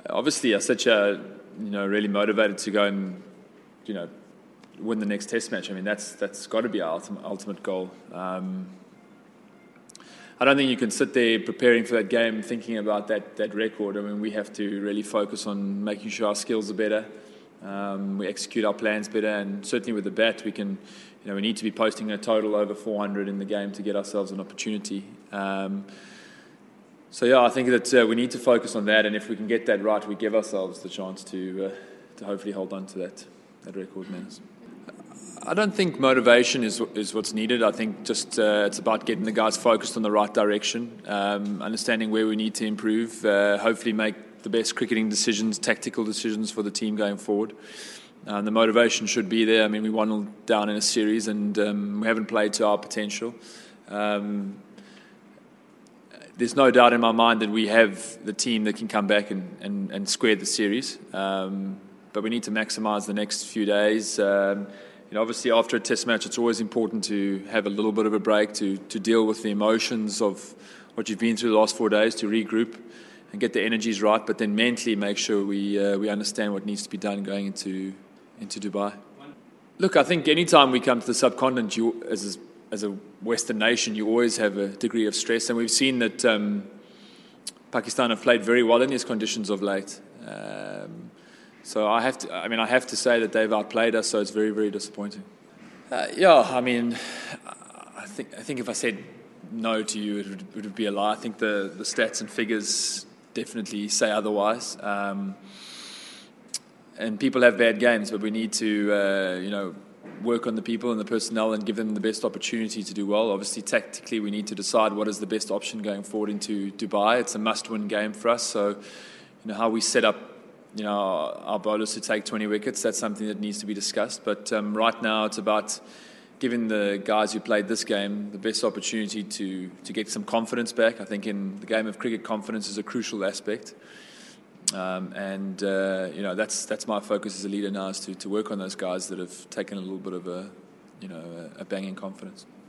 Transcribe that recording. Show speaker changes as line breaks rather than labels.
Obviously, such a really motivated to go and win the next Test match. I mean, that's got to be our ultimate goal. I don't think you can sit there preparing for that game thinking about that record. I mean, we have to really focus on making sure our skills are better, we execute our plans better, and certainly with the bat, we need to be posting a total over 400 in the game to get ourselves an opportunity. I think that we need to focus on that, and if we can get that right, we give ourselves the chance to hopefully hold on to that record, Manners. I don't think motivation is what's needed. I think just it's about getting the guys focused on the right direction, understanding where we need to improve, hopefully make the best cricketing decisions, tactical decisions for the team going forward. The motivation should be there. I mean, we won down in a series and we haven't played to our potential. There's no doubt in my mind that we have the team that can come back and square the series. But we need to maximise the next few days. Obviously, after a Test match, it's always important to have a little bit of a break to deal with the emotions of what you've been through the last 4 days, to regroup and get the energies right, but then mentally make sure we understand what needs to be done going into Dubai. Look, I think anytime we come to the subcontinent, as a Western nation, you always have a degree of stress, and we've seen that Pakistan have played very well in these conditions of late. So I have to say that they've outplayed us, so it's very, very disappointing. I think if I said no to you, it would be a lie. I think the stats and figures definitely say otherwise. And people have bad games, but we need to, work on the people and the personnel and give them the best opportunity to do well. Obviously, tactically, we need to decide what is the best option going forward into Dubai. It's a must-win game for us. So, how we set up our bowlers to take 20 wickets, that's something that needs to be discussed. But right now, it's about giving the guys who played this game the best opportunity to get some confidence back. I think in the game of cricket, confidence is a crucial aspect. That's my focus as a leader now, is to work on those guys that have taken a little bit of a bang in confidence.